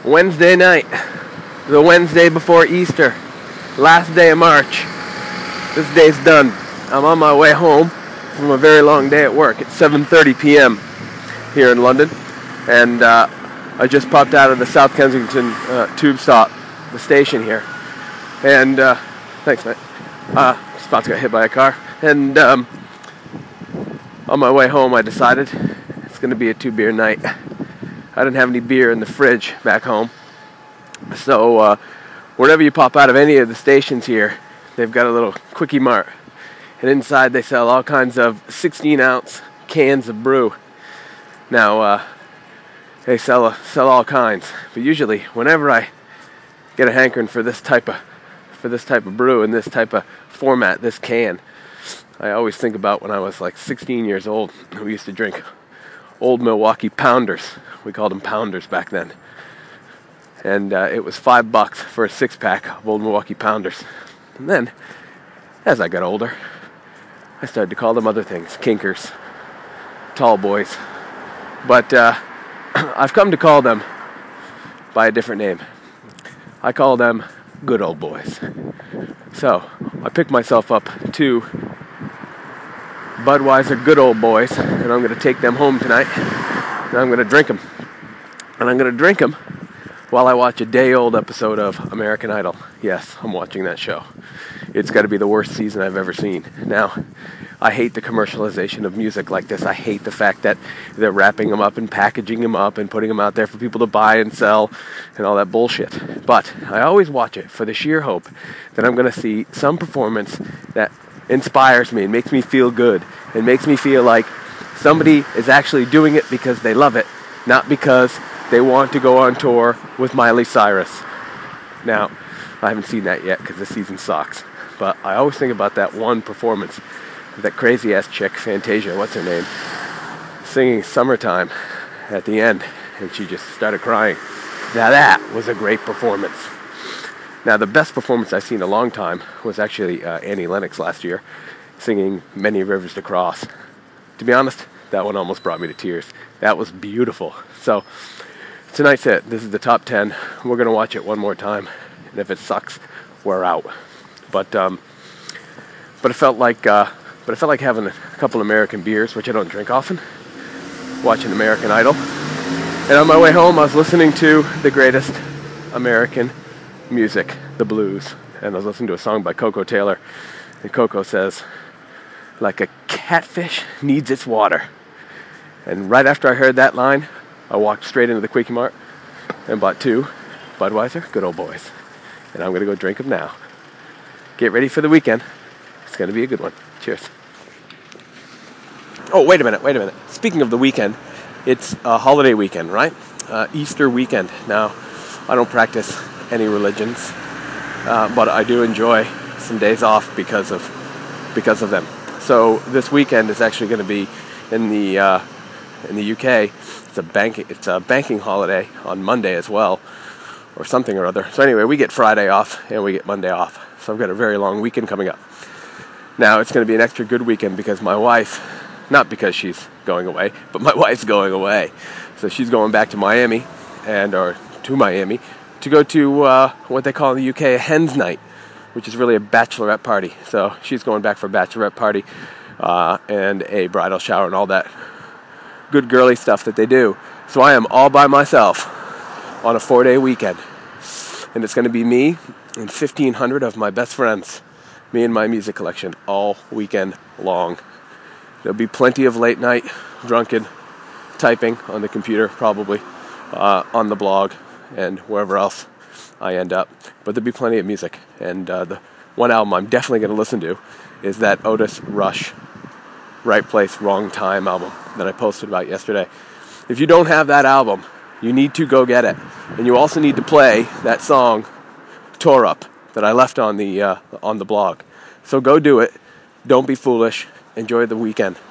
Wednesday night, the Wednesday before Easter, last day of March. This day's done. I'm on my way home from a very long day at work. It's 7:30 p.m. here in London, and I just popped out of the South Kensington tube stop, the station here, and thanks, mate. Just about to get hit by a car, and on my way home, I decided it's going to be a 2-beer night. I didn't have any beer in the fridge back home, so whenever you pop out of any of the stations here, they've got a little quickie mart, and inside they sell all kinds of 16-ounce cans of brew. Now they sell all kinds, but usually whenever I get a hankering for this type of brew in this type of format, this can, I always think about when I was like 16 years old. We used to drink Old Milwaukee Pounders. We called them Pounders back then. And it was $5 for a 6-pack of Old Milwaukee Pounders. And then, as I got older, I started to call them other things. Kinkers, Tall Boys. But I've come to call them by a different name. I call them Good Old Boys. So, I picked myself up 2 Budweiser Good Old Boys, and I'm going to take them home tonight, and I'm going to drink them. And I'm going to drink them while I watch a day-old episode of American Idol. Yes, I'm watching that show. It's got to be the worst season I've ever seen. Now, I hate the commercialization of music like this. I hate the fact that they're wrapping them up and packaging them up and putting them out there for people to buy and sell and all that bullshit. But I always watch it for the sheer hope that I'm going to see some performance that inspires me and makes me feel good and makes me feel like somebody is actually doing it because they love it, not because they want to go on tour with Miley Cyrus. Now, I haven't seen that yet because the season sucks, but I always think about that one performance, that crazy-ass chick, Fantasia, what's her name, singing Summertime at the end, and she just started crying. Now that was a great performance. Now, the best performance I've seen in a long time was actually Annie Lennox last year, singing Many Rivers to Cross. To be honest, that one almost brought me to tears. That was beautiful. So, tonight's it. This is the top 10. We're going to watch it one more time, and if it sucks, we're out. But it felt like having a couple American beers, which I don't drink often, watching American Idol. And on my way home, I was listening to the greatest American music, the blues, and I was listening to a song by Coco Taylor, and Coco says, like a catfish needs its water. And right after I heard that line, I walked straight into the Quickie Mart and bought 2 Budweiser Good Old Boys, and I'm going to go drink them now. Get ready for the weekend. It's going to be a good one. Cheers. Oh, wait a minute. Speaking of the weekend, it's a holiday weekend, right? Easter weekend. Now, I don't practice any religions, but I do enjoy some days off because of them. So this weekend is actually going to be in the UK. It's a banking holiday on Monday as well, or something or other. So anyway, we get Friday off and we get Monday off. So I've got a very long weekend coming up. Now it's going to be an extra good weekend because my wife, not because she's going away, but my wife's going away. So she's going back to Miami to go to what they call in the UK a hen's night, which is really a bachelorette party. So she's going back for a bachelorette party and a bridal shower and all that good girly stuff that they do. So I am all by myself on a 4-day weekend. And it's going to be me and 1,500 of my best friends, me and my music collection, all weekend long. There'll be plenty of late night drunken typing on the computer, probably on the blog and wherever else I end up. But there'll be plenty of music. And the one album I'm definitely going to listen to is that Otis Rush Right Place, Wrong Time album that I posted about yesterday. If you don't have that album, you need to go get it. And you also need to play that song, Tore Up, that I left on the blog. So go do it. Don't be foolish. Enjoy the weekend.